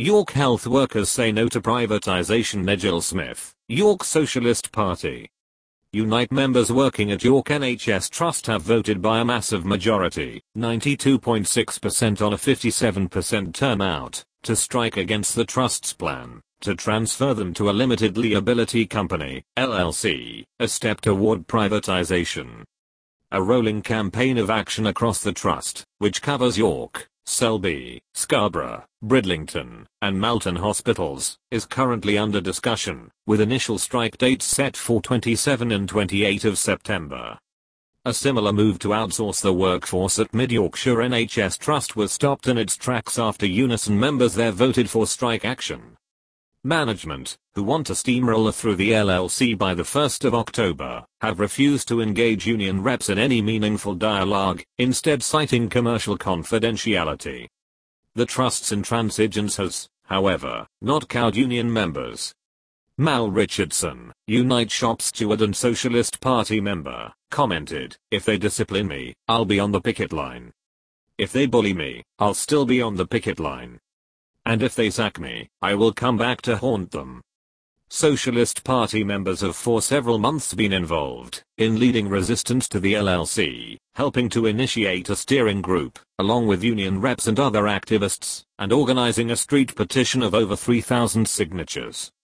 York health workers say no to privatisation. Nigel Smith, York Socialist Party. Unite members working at York NHS Trust have voted by a massive majority, 92.6% on a 57% turnout, to strike against the Trust's plan to transfer them to a limited liability company, LLC, a step toward privatisation. A rolling campaign of action across the Trust, which covers York, Selby, Scarborough, Bridlington, and Malton hospitals, is currently under discussion, with initial strike dates set for 27 and 28 of September. A similar move to outsource the workforce at Mid Yorkshire NHS Trust was stopped in its tracks after Unison members there voted for strike action. Management, who want to steamroller through the LLC by the 1st of October, have refused to engage union reps in any meaningful dialogue, instead citing commercial confidentiality. The Trust's intransigence has, however, not cowed union members. Mal Richardson, Unite shop steward and Socialist Party member, commented, "If they discipline me, I'll be on the picket line. If they bully me, I'll still be on the picket line. And if they sack me, I will come back to haunt them." Socialist Party members have for several months been involved in leading resistance to the LLC, helping to initiate a steering group, along with union reps and other activists, and organizing a street petition of over 3,000 signatures.